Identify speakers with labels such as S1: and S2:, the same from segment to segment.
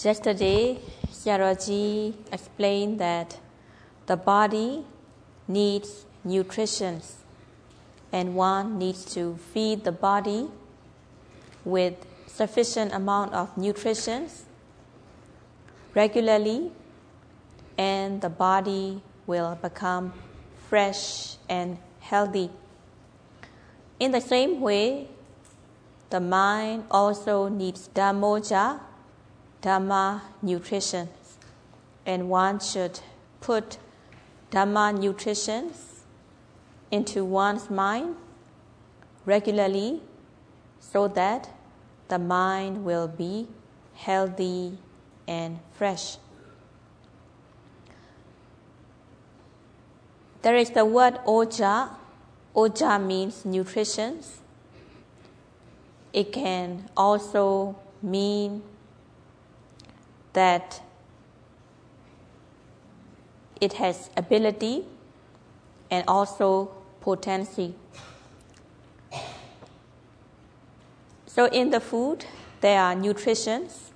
S1: Yesterday, Xiaoji explained that the body needs nutrition and one needs to feed the body with sufficient amount of nutrition regularly, and the body will become fresh and healthy. In the same way, the mind also needs Dhammoja, Dhamma nutrition, and one should put Dhamma nutrition into one's mind regularly so that the mind will be healthy and fresh. There is the word oja. Oja means nutrition. It can also mean that it has ability and also potency. So in the food, there are nutritions,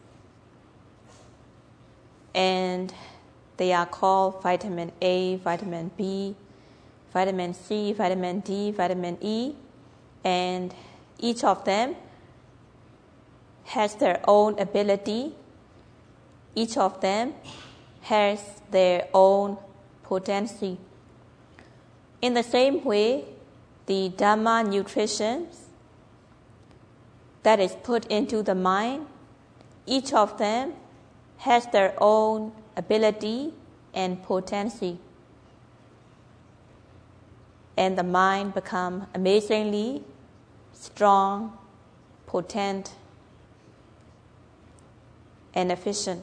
S1: and they are called vitamin A, vitamin B, vitamin C, vitamin D, vitamin E, and each of them has their own ability. Each of them has their own potency. In the same way, the Dhamma nutrition that is put into the mind, each of them has their own ability and potency. And the mind becomes amazingly strong, potent, and efficient.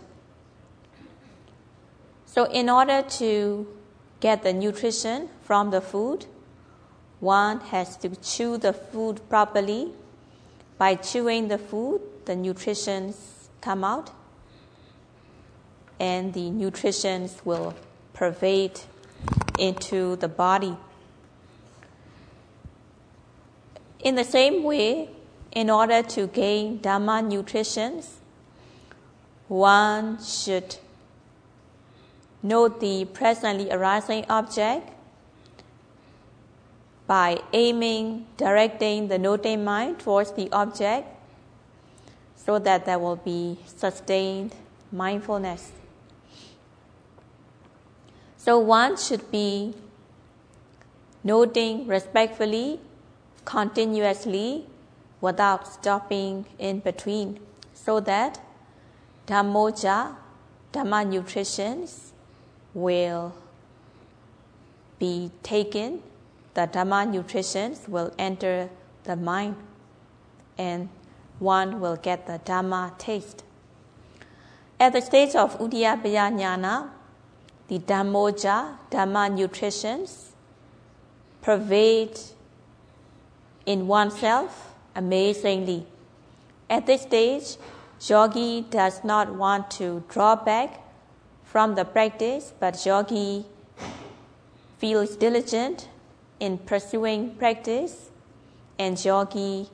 S1: So in order to get the nutrition from the food, one has to chew the food properly. By chewing the food, the nutritions come out, and the nutritions will pervade into the body. In the same way, in order to gain Dhamma nutrition, one should note the presently arising object by directing the noting mind towards the object so that there will be sustained mindfulness. So one should be noting respectfully, continuously, without stopping in between, so that Dhammoja, Dhamma nutrition, will be taken. The Dhamma nutrition will enter the mind, and one will get the Dhamma taste. At the stage of Uddiyapaya Jnana, the Dhammoja, Dhamma nutrition, pervade in oneself amazingly. At this stage, yogi does not want to draw back from the practice, but yogi feels diligent in pursuing practice, and yogi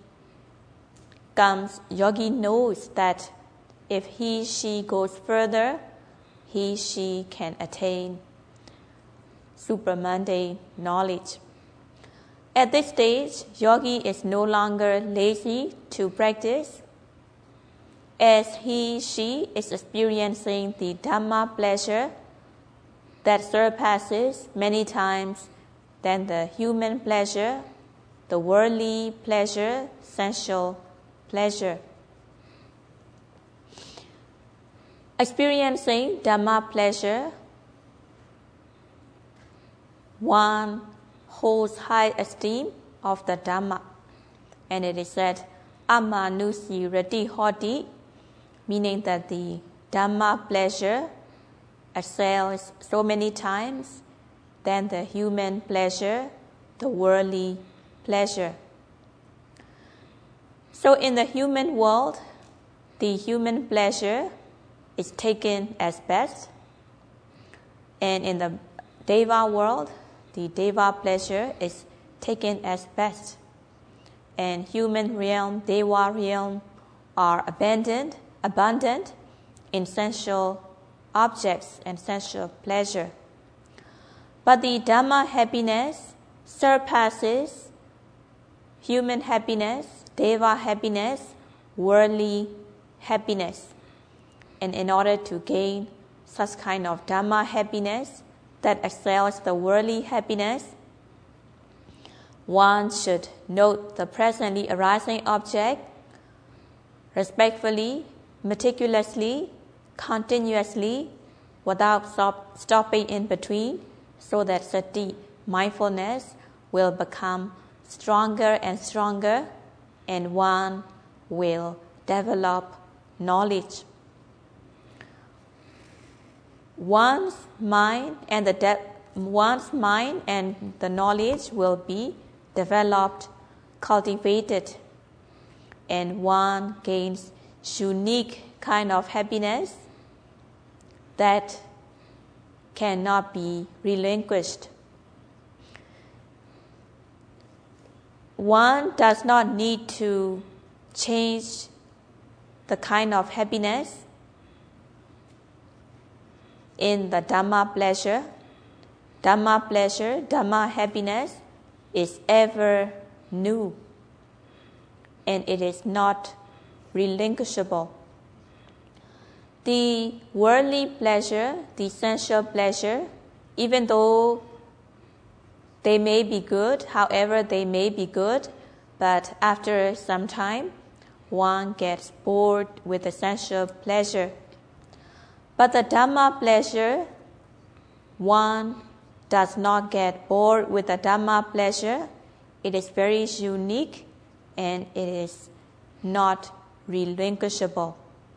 S1: knows that if she goes further, she can attain supramundane knowledge. At this stage, yogi is no longer lazy to practice, as she is experiencing the Dhamma pleasure that surpasses many times than the human pleasure, the worldly pleasure, sensual pleasure. Experiencing Dhamma pleasure, one holds high esteem of the Dhamma, and it is said, Amanusi Rati Hoti, meaning that the Dhamma pleasure excels so many times than the human pleasure, the worldly pleasure. So in the human world, the human pleasure is taken as best, and in the Deva world, the Deva pleasure is taken as best, and human realm, Deva realm are abundant, in sensual objects and sensual pleasure. But the Dhamma happiness surpasses human happiness, deva happiness, worldly happiness. And in order to gain such kind of Dhamma happiness that excels the worldly happiness, one should note the presently arising object respectfully, meticulously, continuously, without stopping in between, so that sati, mindfulness, will become stronger and stronger, and one will develop knowledge. One's mind and the knowledge will be developed, cultivated, and one gains unique kind of happiness that cannot be relinquished. One does not need to change the kind of happiness in the Dhamma pleasure. Dhamma pleasure, Dhamma happiness is ever new, and it is not relinquishable. The worldly pleasure, the sensual pleasure, even though they may be good, however they may be good, but after some time, one gets bored with the sensual pleasure. But the Dhamma pleasure, one does not get bored with the Dhamma pleasure. It is very unique and it is not relinquishable.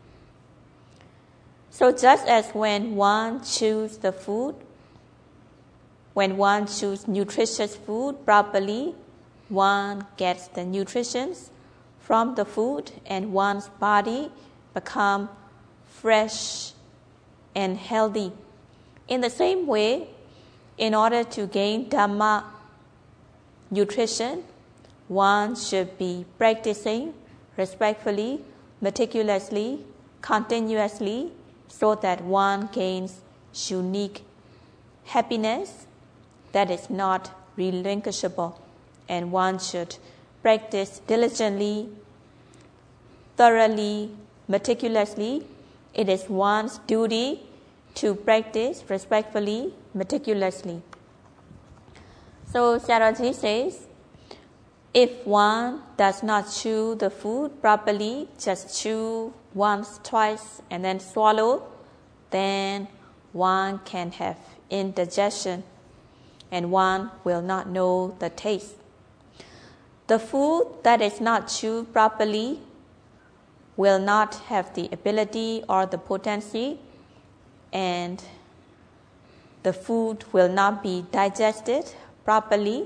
S1: So just as when one chooses the food, when one chooses nutritious food properly, one gets the nutrition from the food and one's body become fresh and healthy. In the same way, in order to gain Dhamma nutrition, one should be practicing respectfully, meticulously, continuously, so that one gains unique happiness that is not relinquishable. And one should practice diligently, thoroughly, meticulously. It is one's duty to practice respectfully, meticulously. So Sayadaw says, if one does not chew the food properly, just chew once, twice, and then swallow, then one can have indigestion and one will not know the taste. The food that is not chewed properly will not have the ability or the potency, and the food will not be digested properly,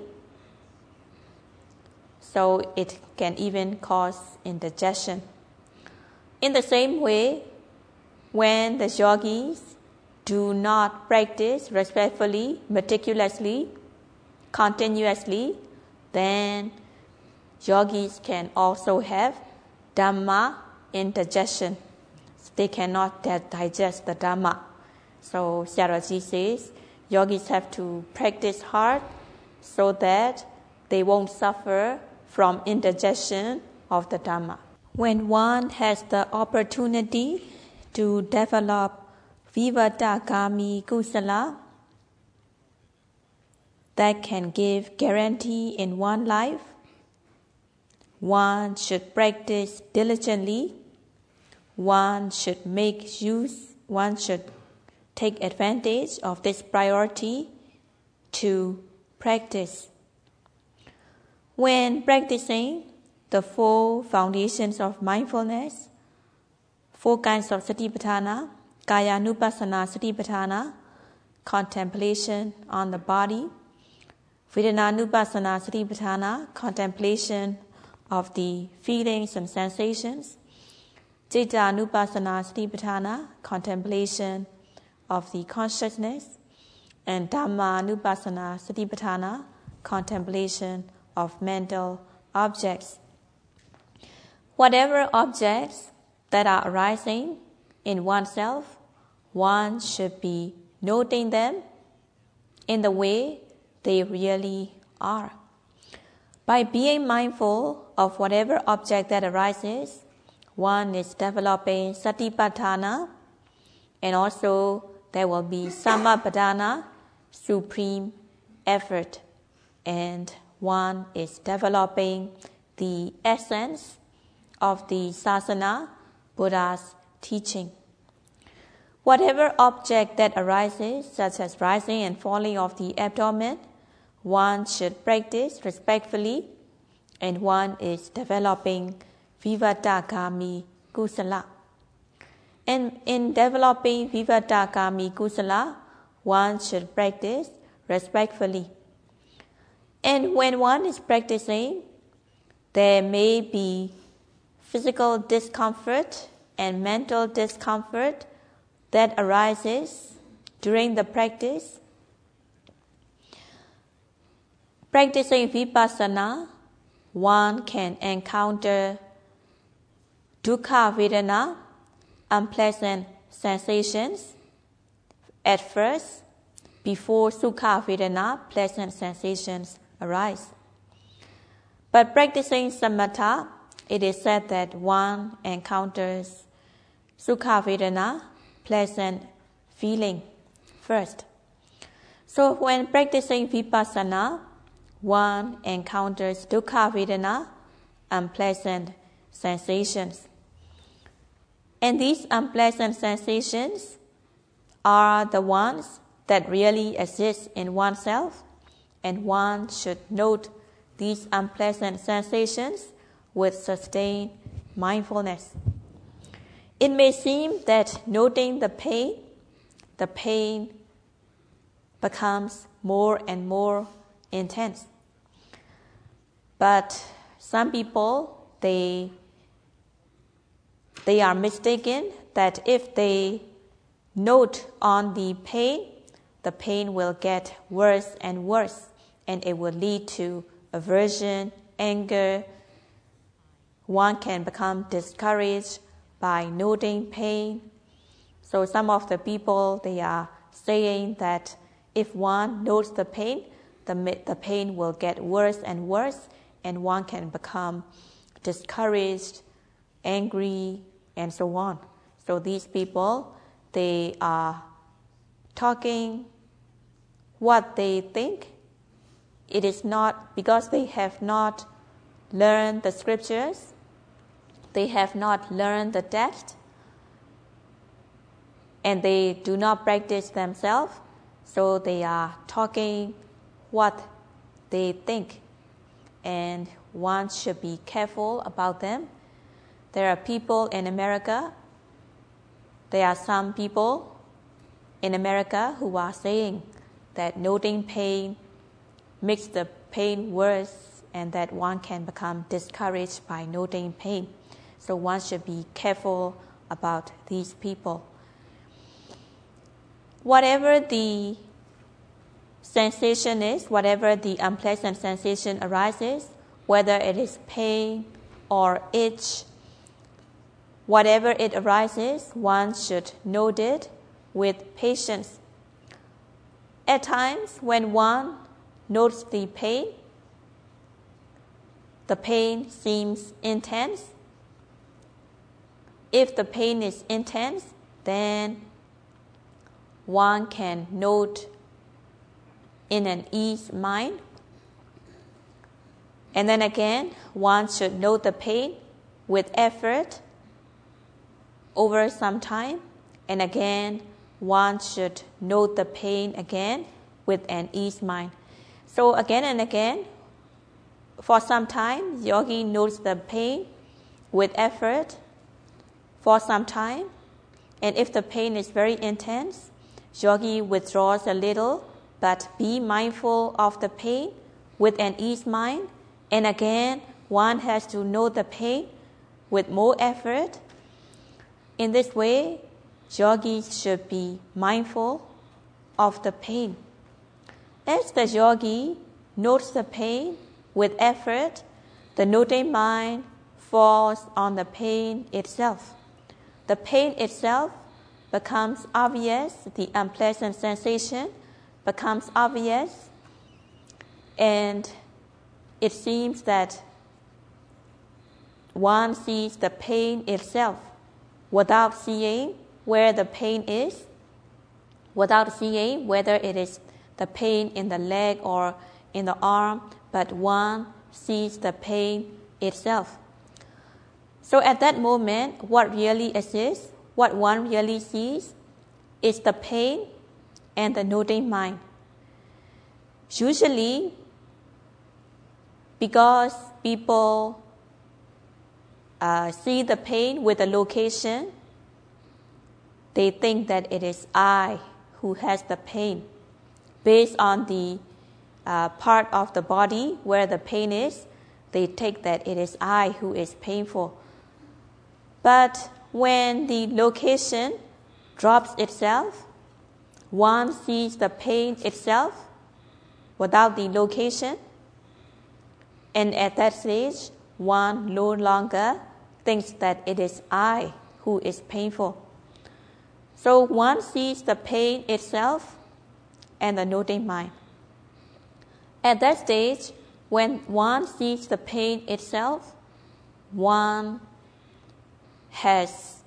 S1: so it can even cause indigestion. In the same way, when the yogis do not practice respectfully, meticulously, continuously, then yogis can also have Dhamma indigestion. They cannot digest the Dhamma. So Sayadaw says, yogis have to practice hard so that they won't suffer from indigestion of the Dhamma. When one has the opportunity to develop Vivatagami Kusala that can give guarantee in one life, one should practice diligently, one should make use, one should take advantage of this priority to practice. When practicing the 4 foundations of mindfulness, 4 kinds of satipatthana, Kaya-nupassana satipatthana, contemplation on the body, Vedana-nupassana satipatthana, contemplation of the feelings and sensations, Citta-nupassana satipatthana, contemplation of the consciousness, and Dhamma-nupassana satipatthana, contemplation of mental objects. Whatever objects that are arising in oneself, one should be noting them in the way they really are. By being mindful of whatever object that arises, one is developing satipatthana, and also there will be samappadhana, supreme effort, and one is developing the essence of the sasana, Buddha's teaching. Whatever object that arises, such as rising and falling of the abdomen, one should practice respectfully, and one is developing vivatagami kusala. And in developing vivatagami kusala, one should practice respectfully. And when one is practicing, there may be physical discomfort and mental discomfort that arises during the practice. Practicing vipassana, one can encounter dukkha vedana, unpleasant sensations at first, before sukha vedana, pleasant sensations arise. But practicing samatha, it is said that one encounters sukha vedana, pleasant feeling first. So when practicing vipassana, one encounters dukkha vedana, unpleasant sensations. And these unpleasant sensations are the ones that really exist in oneself, and one should note these unpleasant sensations with sustained mindfulness. It may seem that noting the pain becomes more and more intense. But some people, they are mistaken that if they note on the pain will get worse and worse, and it will lead to aversion, anger. One can become discouraged by noting pain. So some of the people, they are saying that if one notes the pain will get worse and worse, and one can become discouraged, angry, and so on. So these people, they are talking what they think. It is not because they have not learned the scriptures, they have not learned the text, and they do not practice themselves, so they are talking what they think, and one should be careful about them. There are people in America, there are some people in America who are saying that noting pain makes the pain worse, and that one can become discouraged by noting pain. So one should be careful about these people. Whatever the sensation is, whatever the unpleasant sensation arises, whether it is pain or itch, whatever it arises, one should note it with patience. At times, when one notes the pain seems intense. If the pain is intense, then one can note in an ease mind. And then again, one should note the pain with effort over some time. And again, one should note the pain again with an ease mind. So again and again, for some time, yogi notes the pain with effort for some time. And if the pain is very intense, yogi withdraws a little, but be mindful of the pain with an ease mind. And again, one has to note the pain with more effort. In this way, yogis should be mindful of the pain. As the yogi notes the pain with effort, the noting mind falls on the pain itself. the pain itself becomes obvious, the unpleasant sensation becomes obvious, and it seems that one sees the pain itself without seeing where the pain is, without seeing whether it is the pain in the leg or in the arm, but one sees the pain itself. So at that moment, what really exists, what one really sees, is the pain and the noting mind. Usually, because people see the pain with a location, they think that it is I who has the pain. Based on the part of the body where the pain is, they take that it is I who is painful. But when the location drops itself, one sees the pain itself without the location, and at that stage, one no longer thinks that it is I who is painful. So one sees the pain itself and the noting mind. At that stage, when one sees the pain itself, one has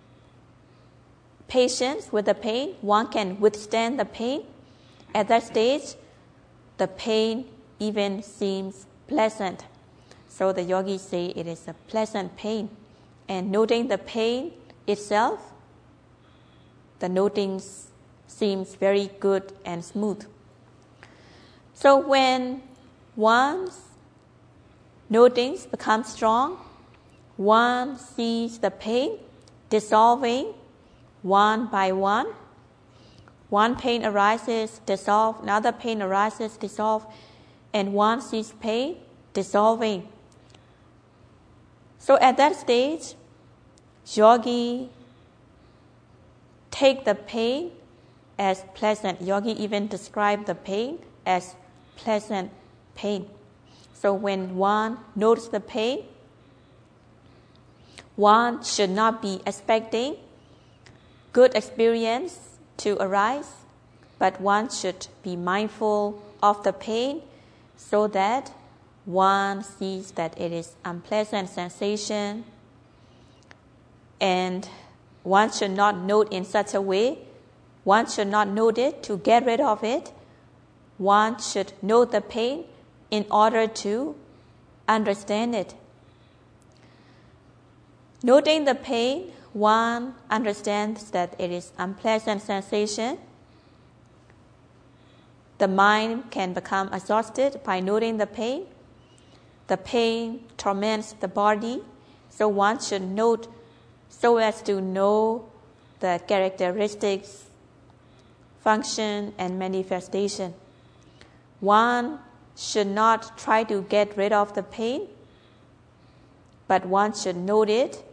S1: patience with the pain, one can withstand the pain. At that stage, the pain even seems pleasant. So the yogis say it is a pleasant pain. And noting the pain itself, the noting seems very good and smooth. So when one's notings become strong, one sees the pain dissolving one by one. One pain arises, dissolve, another pain arises, dissolve, and one sees pain dissolving. So at that stage, yogi take the pain as pleasant. Yogi even describe the pain as pleasant pain. So when one notes the pain, one should not be expecting good experience to arise, but one should be mindful of the pain so that one sees that it is unpleasant sensation, and one should not note in such a way, one should not note it to get rid of it. One should note the pain in order to understand it. Noting the pain, one understands that it is unpleasant sensation. The mind can become exhausted by noting the pain. The pain torments the body, so one should note so as to know the characteristics, function, and manifestation. One should not try to get rid of the pain, but one should note it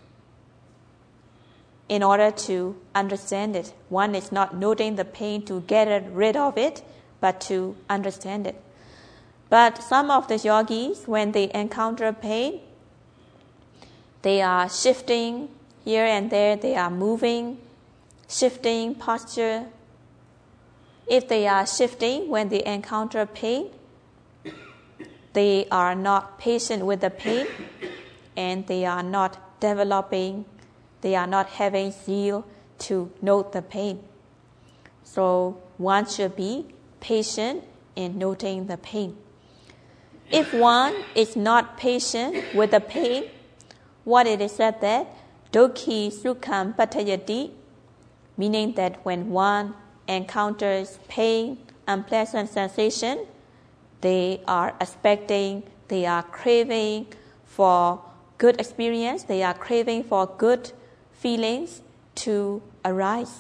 S1: in order to understand it. One is not noting the pain to get rid of it, but to understand it. But some of the yogis, when they encounter pain, they are shifting here and there, they are moving, shifting posture. If they are shifting when they encounter pain, they are not patient with the pain, and they are not developing, they are not having zeal to note the pain. So one should be patient in noting the pain. If one is not patient with the pain, what it is said that Dokhi Sukham Patayati, meaning that when one encounters pain, unpleasant sensation, they are expecting, they are craving for good experience, they are craving for good feelings to arise.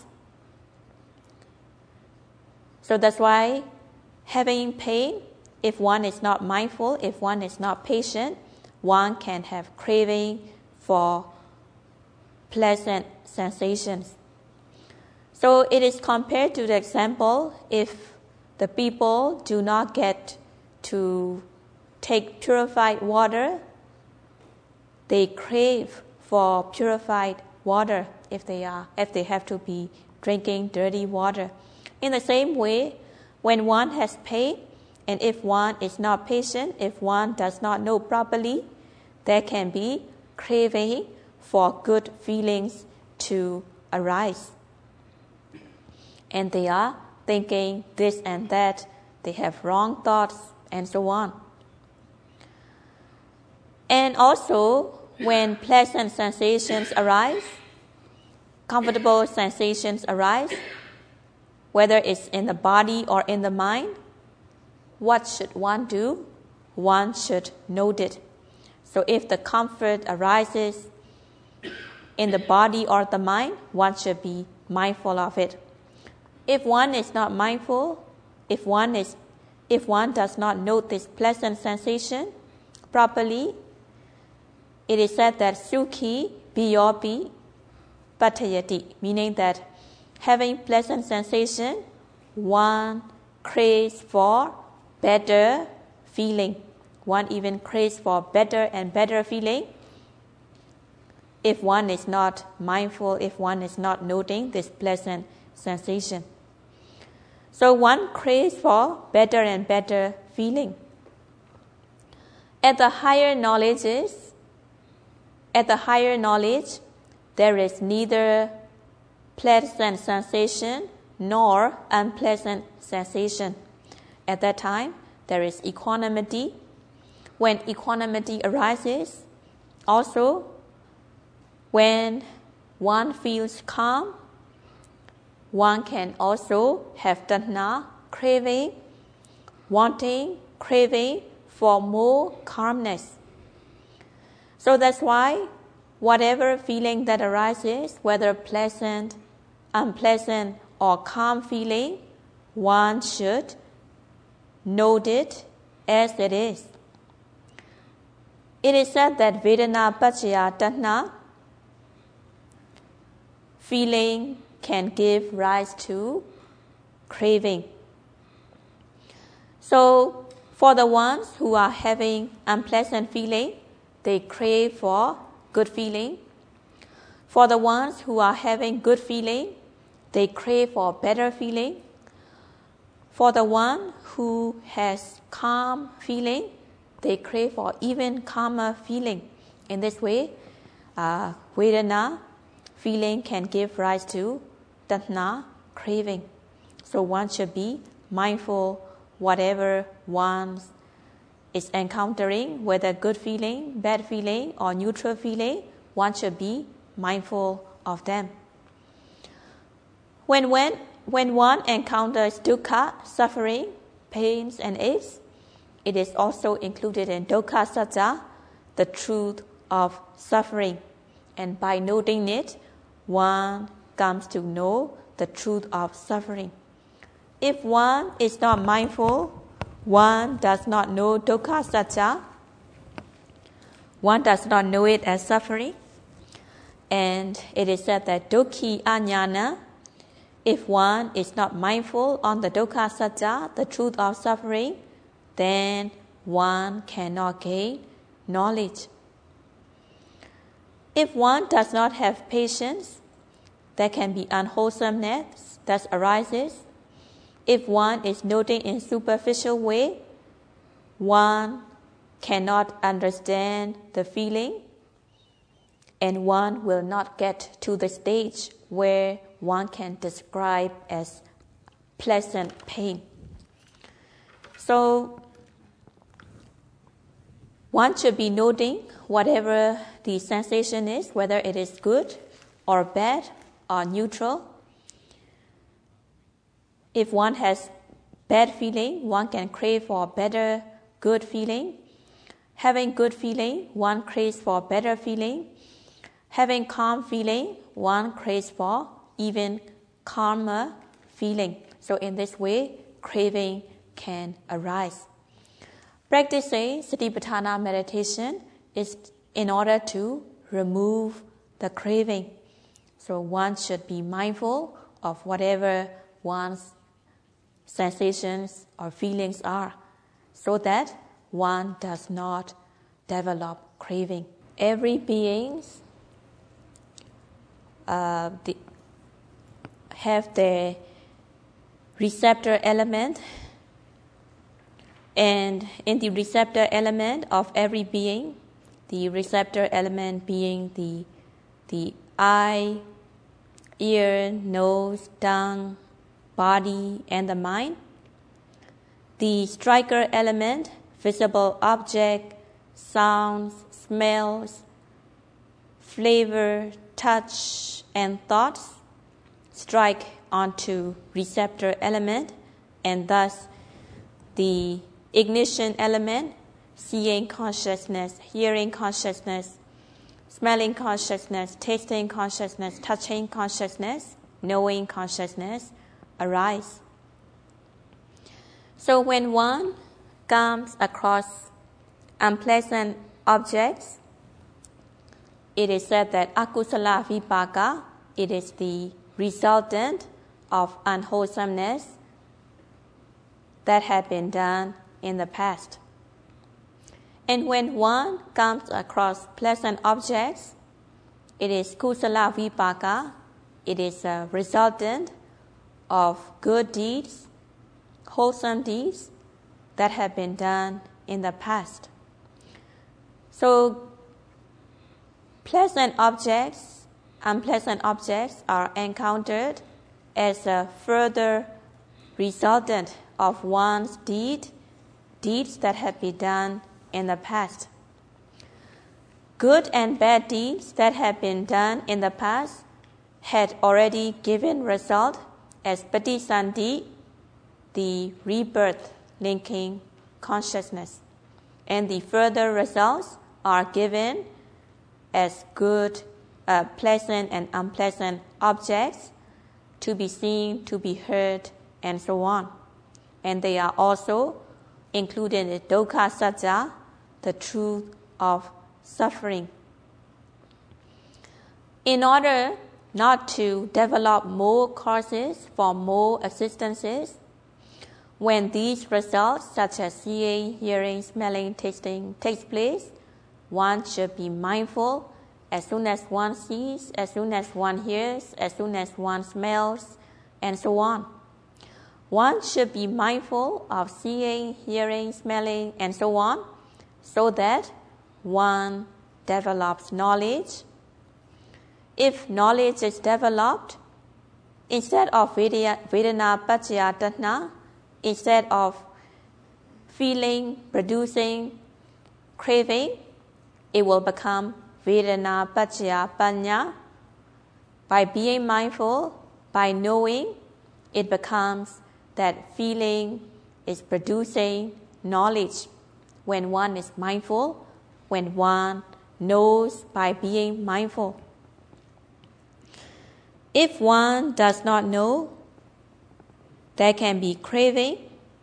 S1: So that's why having pain, if one is not mindful, if one is not patient, one can have craving for pleasant sensations. So it is compared to the example, if the people do not get to take purified water, they crave for purified water if they have to be drinking dirty water. In the same way, when one has pain, and if one is not patient, if one does not know properly, there can be craving for good feelings to arise. And they are thinking this and that, they have wrong thoughts, and so on. And also, when pleasant sensations arise, comfortable sensations arise, whether it's in the body or in the mind, what should one do? One should note it. So if the comfort arises in the body or the mind, one should be mindful of it. If one is not mindful, if one does not note this pleasant sensation properly, it is said that sukhi biyopi patayati, meaning that having pleasant sensation, one craves for better feeling. One even craves for better and better feeling if one is not mindful, if one is not noting this pleasant sensation. So one craves for better and better feeling. At the higher knowledge, there is neither pleasant sensation nor unpleasant sensation. At that time, there is equanimity. When equanimity arises, also when one feels calm, one can also have tanha, craving, wanting, craving for more calmness. So that's why whatever feeling that arises, whether pleasant, unpleasant, or calm feeling, one should note it as it is. It is said that Vedana Pacaya Tanha, feeling can give rise to craving. So for the ones who are having unpleasant feeling, they crave for good feeling. For the ones who are having good feeling, they crave for better feeling. For the one who has calm feeling, they crave for even calmer feeling. In this way, Vedana feeling can give rise to tanha, craving. So one should be mindful whatever one is encountering, whether good feeling, bad feeling, or neutral feeling, one should be mindful of them. When one encounters dukkha, suffering, pains, and aches, it is also included in dukkha satya, the truth of suffering. And by noting it, one comes to know the truth of suffering. If one is not mindful, one does not know dukkha satya, one does not know it as suffering. And it is said that dukkhi aññana, if one is not mindful on the dukkha satya, the truth of suffering, then one cannot gain knowledge. If one does not have patience, there can be unwholesomeness that arises. If one is noting in superficial way, one cannot understand the feeling, and one will not get to the stage where one can describe as pleasant pain. So one should be noting whatever the sensation is, whether it is good or bad or neutral. If one has bad feeling, one can crave for better, good feeling. Having good feeling, one craves for better feeling. Having calm feeling, one craves for even calmer feeling. So in this way, craving can arise. Practicing Satipatthana meditation is in order to remove the craving. So one should be mindful of whatever one's sensations or feelings are, so that one does not develop craving. Every being have the receptor element, and in the receptor element of every being, the receptor element being the eye, ear, nose, tongue, body, and the mind. The striker element, visible object, sounds, smells, flavor, touch, and thoughts strike onto receptor element, and thus the ignition element, seeing consciousness, hearing consciousness, smelling consciousness, tasting consciousness, touching consciousness, knowing consciousness arise. So when one comes across unpleasant objects, it is said that akusala vipaka, it is the resultant of unwholesomeness that had been done in the past. And when one comes across pleasant objects, it is kusala vipaka, it is a resultant of good deeds, wholesome deeds that have been done in the past. So pleasant objects, unpleasant objects are encountered as a further resultant of one's deeds that have been done in the past. Good and bad deeds that have been done in the past had already given result as patisandhi, the rebirth linking consciousness, and the further results are given as good, pleasant and unpleasant objects to be seen, to be heard, and so on. And they are also included in dukkha satya, the truth of suffering. In order not to develop more causes for more existences, when these results, such as seeing, hearing, smelling, tasting, takes place, one should be mindful as soon as one sees, as soon as one hears, as soon as one smells, and so on. One should be mindful of seeing, hearing, smelling, and so on, so that one develops knowledge. If knowledge is developed, instead of vedana paccaya tanha, instead of feeling, producing, craving, it will become vedana paccaya panya. By being mindful, by knowing, it becomes that feeling is producing knowledge. When one is mindful, when one knows by being mindful. If one does not know, there can be craving,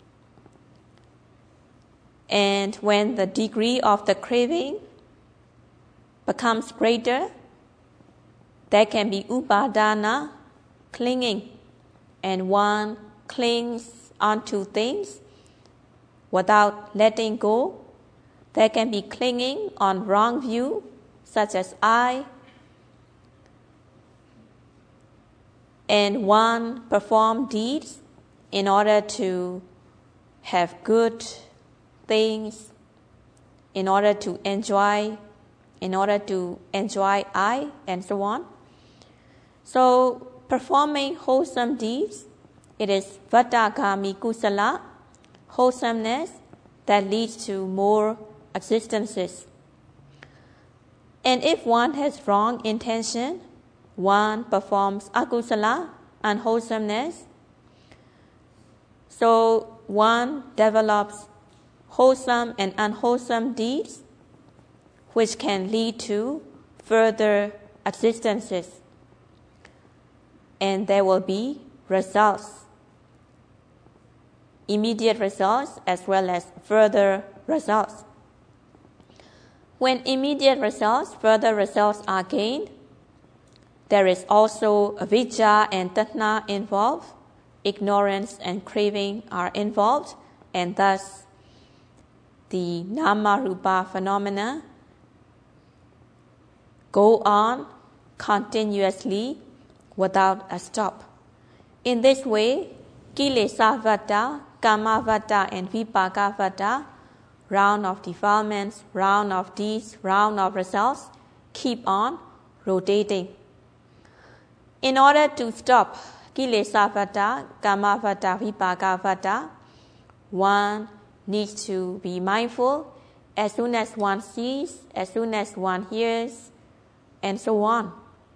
S1: and when the degree of the craving becomes greater, there can be upadana, clinging, and one clings onto things without letting go. There can be clinging on wrong view, such as I, and one perform deeds in order to have good things, in order to enjoy I, and so on. So performing wholesome deeds, it is vatagami kusala, wholesomeness that leads to more existences. And if one has wrong intention, one performs akusala, unwholesomeness. So one develops wholesome and unwholesome deeds, which can lead to further existences. And there will be results, immediate results as well as further results. When immediate results, further results are gained, there is also avijja and tanha involved. Ignorance and craving are involved, and thus the nama rupa phenomena go on continuously without a stop. In this way, Kilesa Vata, Kama Vata, and Vipaka Vata, round of defilements, round of deeds, round of results, keep on rotating. In order to stop Kilesa Vata, Kama Vata, Vipaka Vata, one needs to be mindful as soon as one sees, as soon as one hears, and so on.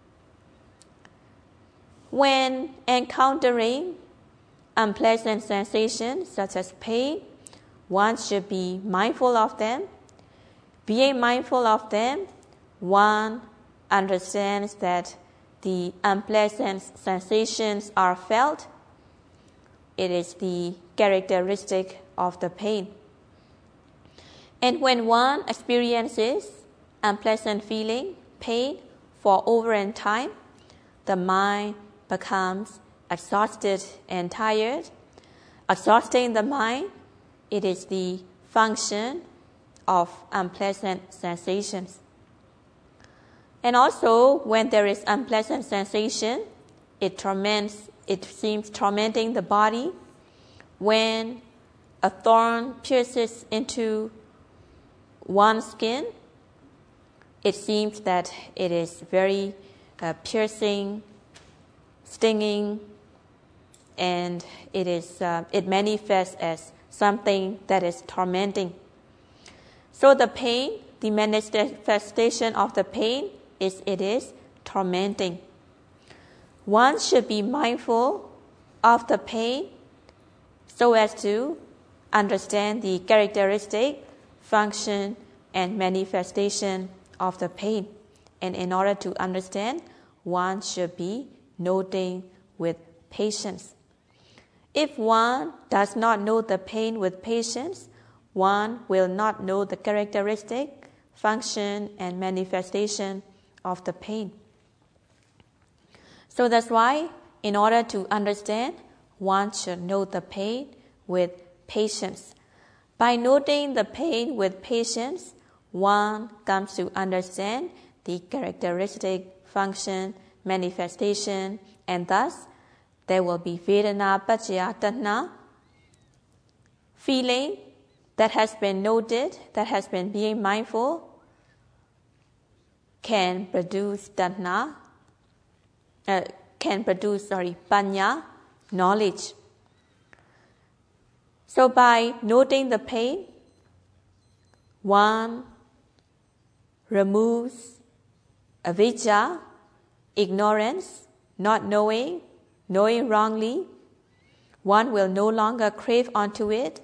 S1: When encountering unpleasant sensations such as pain, one should be mindful of them. Being mindful of them, one understands that the unpleasant sensations are felt. It is the characteristic of the pain. And when one experiences unpleasant feeling, pain, for over in time, the mind becomes exhausted and tired. Exhausting the mind, it is the function of unpleasant sensations. And also, when there is unpleasant sensation, it seems tormenting the body. When a thorn pierces into one's skin, it seems that it is very piercing, stinging, and it manifests as something that is tormenting. So the pain, the manifestation of the pain it is tormenting. One should be mindful of the pain so as to understand the characteristic, function, and manifestation of the pain. And in order to understand, one should be noting with patience. If one does not know the pain with patience, one will not know the characteristic, function, and manifestation of the pain. So that's why, in order to understand, one should know the pain with patience. By noting the pain with patience, one comes to understand the characteristic, function, manifestation, and thus there will be Vedana Paccaya Tanha, feeling that has been noted, that has been being mindful, can produce Panya, knowledge. So by noting the pain, one removes avijja, ignorance, not knowing, knowing wrongly. One will no longer crave onto it,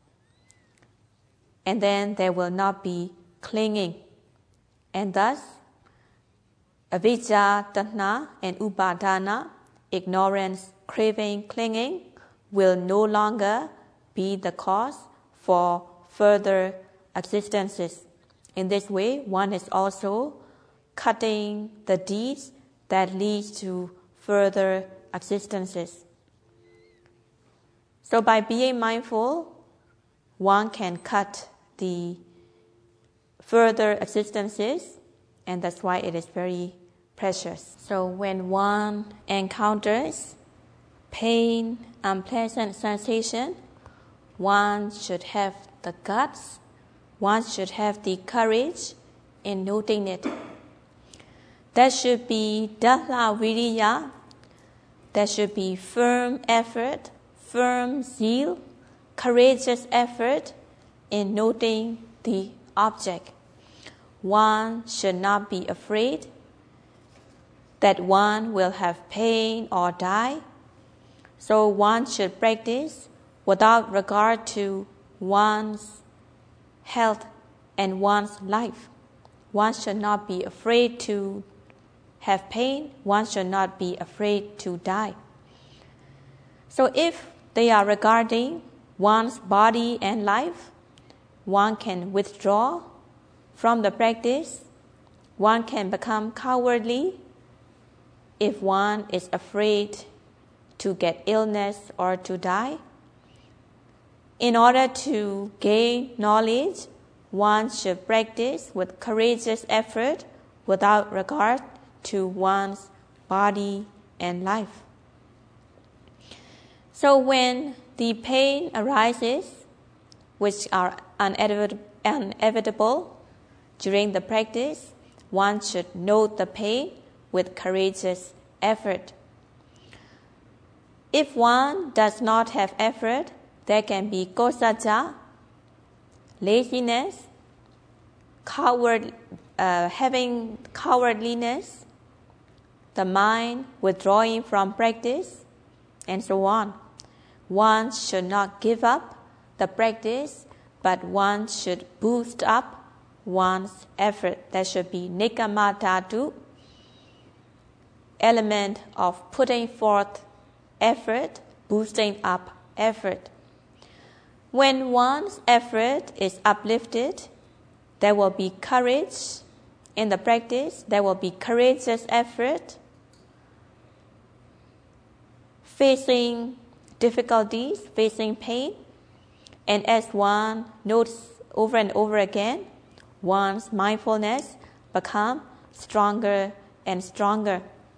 S1: and then there will not be clinging. And thus, avijja, tanha, and upadana, ignorance, craving, clinging, will no longer be the cause for further existences. In this way, one is also cutting the deeds that lead to further existences. So by being mindful, one can cut the further existences, and that's why it is very precious. So when one encounters pain, unpleasant sensation, one should have the guts, one should have the courage in noting it. There should be dhala viriya, there should be firm effort, firm zeal, courageous effort in noting the object. One should not be afraid that one will have pain or die. So one should practice without regard to one's health and one's life. One should not be afraid to have pain. One should not be afraid to die. So if they are regarding one's body and life, one can withdraw from the practice. One can become cowardly if one is afraid to get illness or to die. In order to gain knowledge, one should practice with courageous effort without regard to one's body and life. So when the pain arises, which are inevitable during the practice, one should note the pain with courageous effort. If one does not have effort, there can be kosacca, laziness, having cowardliness, the mind withdrawing from practice, and so on. One should not give up the practice, but one should boost up one's effort. There should be nekkhamma dhatu, element of putting forth effort, boosting up effort. When one's effort is uplifted, there will be courage in the practice, there will be courageous effort, facing difficulties, facing pain, and as one notes over and over again, one's mindfulness becomes stronger and stronger.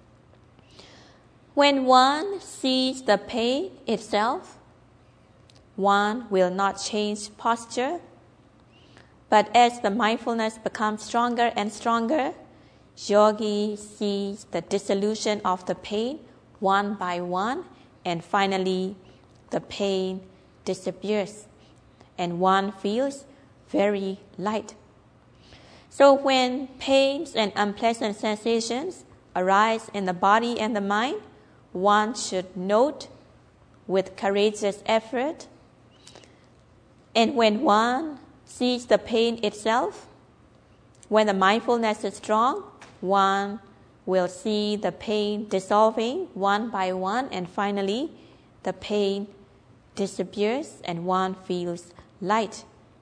S1: When one sees the pain itself, one will not change posture, but as the mindfulness becomes stronger and stronger, yogi sees the dissolution of the pain one by one, and finally the pain disappears, and one feels very light. So when pains and unpleasant sensations arise in the body and the mind, one should note with courageous effort. And when one sees the pain itself, when the mindfulness is strong, one will see the pain dissolving one by one, and finally the pain disappears and one feels light.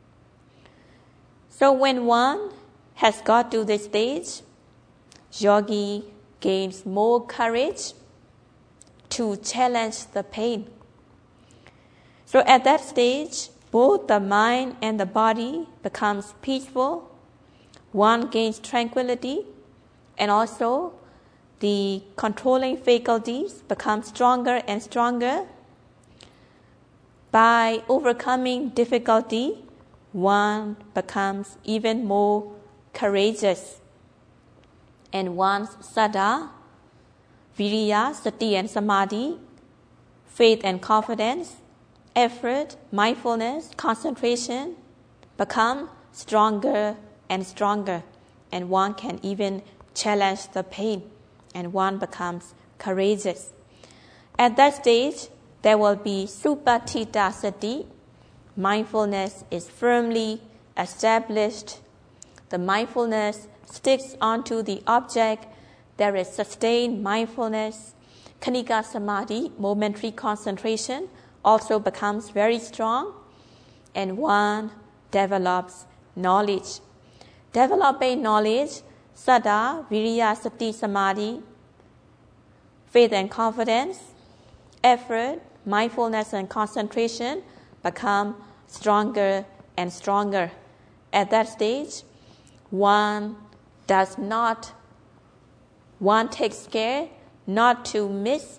S1: So when one has got to this stage, yogi gains more courage to challenge the pain. So at that stage, both the mind and the body becomes peaceful. One gains tranquility, and also the controlling faculties become stronger and stronger. By overcoming difficulty, one becomes even more courageous. And one's saddha, viriya, sati and samadhi, faith and confidence, effort, mindfulness, concentration become stronger and stronger, and one can even challenge the pain, and one becomes courageous. At that stage, there will be supatita sati. Mindfulness is firmly established. The mindfulness sticks onto the object. There is sustained mindfulness. Khanika samadhi, momentary concentration, also becomes very strong, and one develops knowledge. Developing knowledge, saddha, viriya, sati, samadhi, faith and confidence, effort, mindfulness and concentration become stronger and stronger. At that stage, one takes care not to miss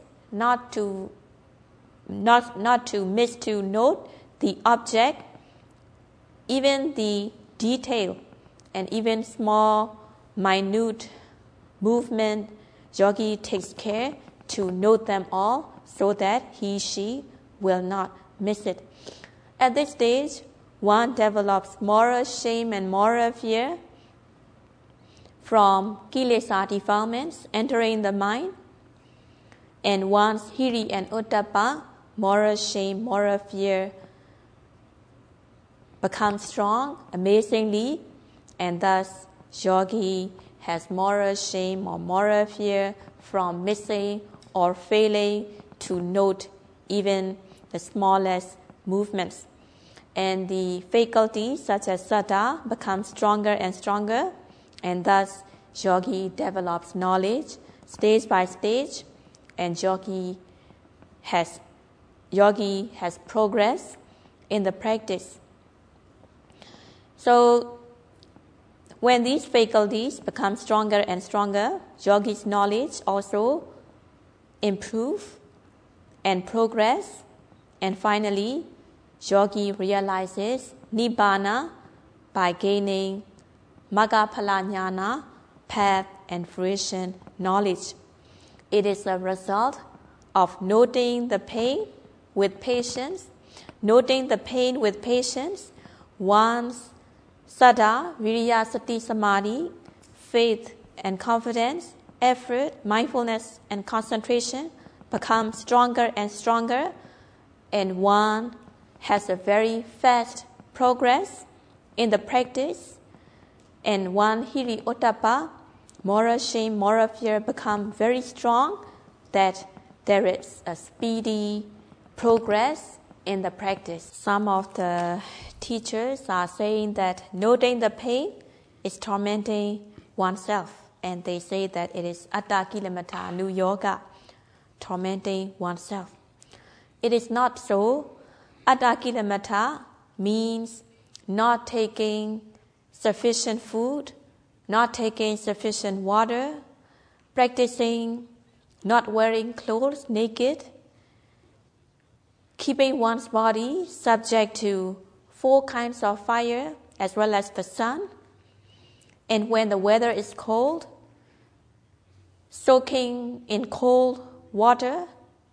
S1: to note the object, even the detail, and even small, minute movement. Yogi takes care to note them all so that she will not miss it. At this stage, one develops moral shame and moral fear from kilesa defilements entering the mind, and one's hiri and ottappa, moral shame, moral fear, become strong amazingly, and thus yogi has moral shame or moral fear from missing or failing to note even the smallest movements. And the faculties such as saddha become stronger and stronger, and thus yogi develops knowledge stage by stage, and yogi has progress in the practice. So When these faculties become stronger and stronger, yogi's knowledge also improve and progress. And finally, yogi realizes Nibbana by gaining Magga-phala Jnana, path and fruition knowledge. It is a result of noting the pain with patience. Noting the pain with patience, one's Saddha, Viriya, Sati, Samadhi, faith and confidence, effort, mindfulness and concentration become stronger and stronger, and one has a very fast progress in the practice, and one Hiri Ottappa, moral shame, moral fear become very strong, that there is a speedy progress in the practice. Some of the teachers are saying that noting the pain is tormenting oneself, and they say that it is Atta Kilamata Nu Yoga, tormenting oneself. It is not so. Atta Kilamata means not taking sufficient food, not taking sufficient water, practicing not wearing clothes naked, keeping one's body subject to 4 kinds of fire as well as the sun, and when the weather is cold, soaking in cold water,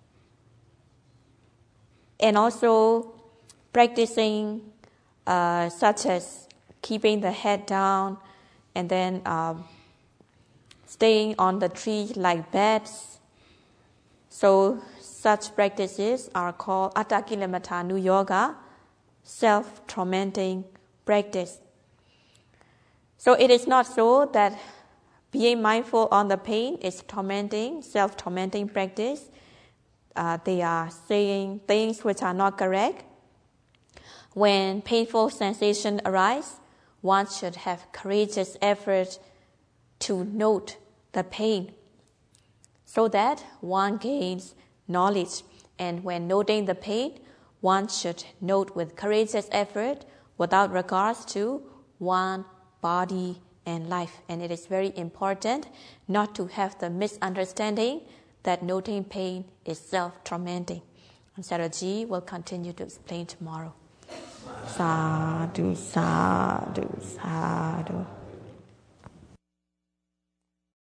S1: and also practicing such as keeping the head down and then staying on the tree like bats. So such practices are called Atta Kilamata Nu Yoga, self-tormenting practice. So it is not so that being mindful on the pain is tormenting, self-tormenting practice. They are saying things which are not correct. When painful sensation arise, one should have courageous effort to note the pain so that one gains knowledge. And when noting the pain, one should note with courageous effort without regards to one body and life. And it is very important not to have the misunderstanding that noting pain is self-tormenting. And Sayadaw will continue to explain tomorrow. Sadhu, sadhu, sadhu.